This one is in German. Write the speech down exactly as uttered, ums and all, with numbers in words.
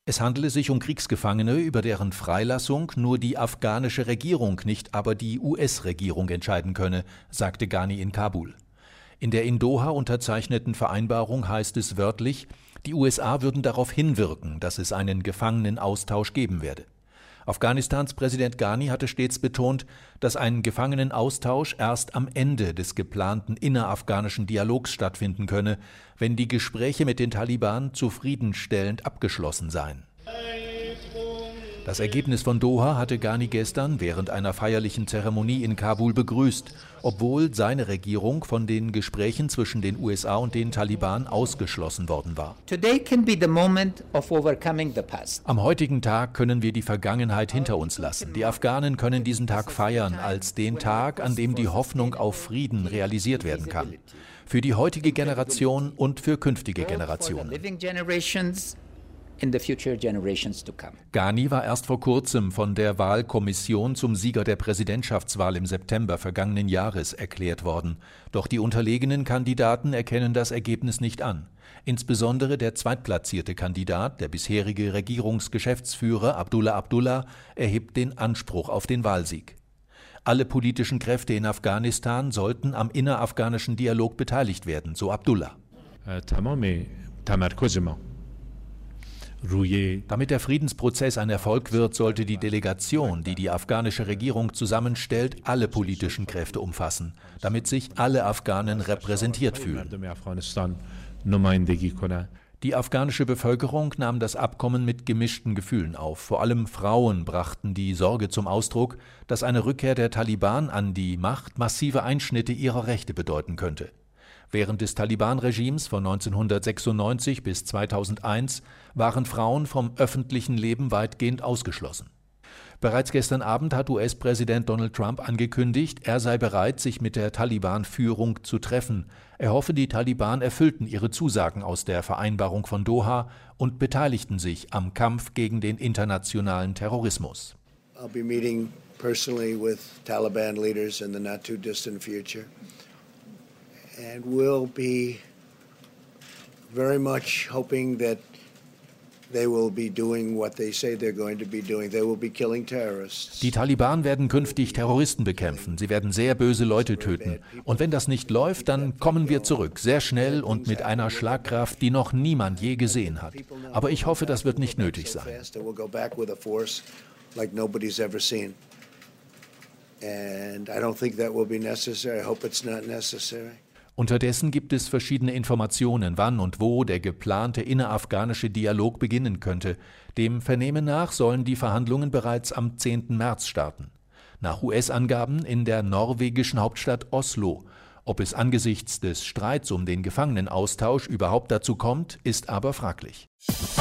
Es handele sich um Kriegsgefangene, über deren Freilassung nur die afghanische Regierung, nicht aber die U S-Regierung entscheiden könne, sagte Ghani in Kabul. In der in Doha unterzeichneten Vereinbarung heißt es wörtlich, die U S A würden darauf hinwirken, dass es einen Gefangenenaustausch geben werde. Afghanistans Präsident Ghani hatte stets betont, dass ein Gefangenenaustausch erst am Ende des geplanten innerafghanischen Dialogs stattfinden könne, wenn die Gespräche mit den Taliban zufriedenstellend abgeschlossen seien. Das Ergebnis von Doha hatte Ghani gestern während einer feierlichen Zeremonie in Kabul begrüßt, obwohl seine Regierung von den Gesprächen zwischen den U S A und den Taliban ausgeschlossen worden war. Today can be the moment of overcoming the past. Am heutigen Tag können wir die Vergangenheit hinter uns lassen. Die Afghanen können diesen Tag feiern als den Tag, an dem die Hoffnung auf Frieden realisiert werden kann. Für die heutige Generation und für künftige Generationen. In the future generations to come. Ghani war erst vor kurzem von der Wahlkommission zum Sieger der Präsidentschaftswahl im September vergangenen Jahres erklärt worden. Doch die unterlegenen Kandidaten erkennen das Ergebnis nicht an. Insbesondere der zweitplatzierte Kandidat, der bisherige Regierungsgeschäftsführer Abdullah Abdullah, erhebt den Anspruch auf den Wahlsieg. Alle politischen Kräfte in Afghanistan sollten am innerafghanischen Dialog beteiligt werden, so Abdullah. Damit der Friedensprozess ein Erfolg wird, sollte die Delegation, die die afghanische Regierung zusammenstellt, alle politischen Kräfte umfassen, damit sich alle Afghanen repräsentiert fühlen. Die afghanische Bevölkerung nahm das Abkommen mit gemischten Gefühlen auf. Vor allem Frauen brachten die Sorge zum Ausdruck, dass eine Rückkehr der Taliban an die Macht massive Einschnitte ihrer Rechte bedeuten könnte. Während des Taliban-Regimes von neunzehnhundertsechsundneunzig bis zweitausendeins waren Frauen vom öffentlichen Leben weitgehend ausgeschlossen. Bereits gestern Abend hat U S-Präsident Donald Trump angekündigt, er sei bereit, sich mit der Taliban-Führung zu treffen. Er hoffe, die Taliban erfüllten ihre Zusagen aus der Vereinbarung von Doha und beteiligten sich am Kampf gegen den internationalen Terrorismus. I'll be meeting personally with Taliban leaders in the not too distant future. And we'll be very much hoping that they will be doing what they say they're going to be doing. They will be killing terrorists. Die Taliban werden künftig Terroristen bekämpfen. Sie werden sehr böse Leute töten. Und wenn das nicht läuft, dann kommen wir zurück, sehr schnell und mit einer Schlagkraft, die noch niemand je gesehen hat. Aber ich hoffe, das wird nicht nötig sein. And I don't think that will be necessary. I hope it's not necessary. Unterdessen gibt es verschiedene Informationen, wann und wo der geplante innerafghanische Dialog beginnen könnte. Dem Vernehmen nach sollen die Verhandlungen bereits am zehnten März starten. Nach U S-Angaben in der norwegischen Hauptstadt Oslo. Ob es angesichts des Streits um den Gefangenenaustausch überhaupt dazu kommt, ist aber fraglich.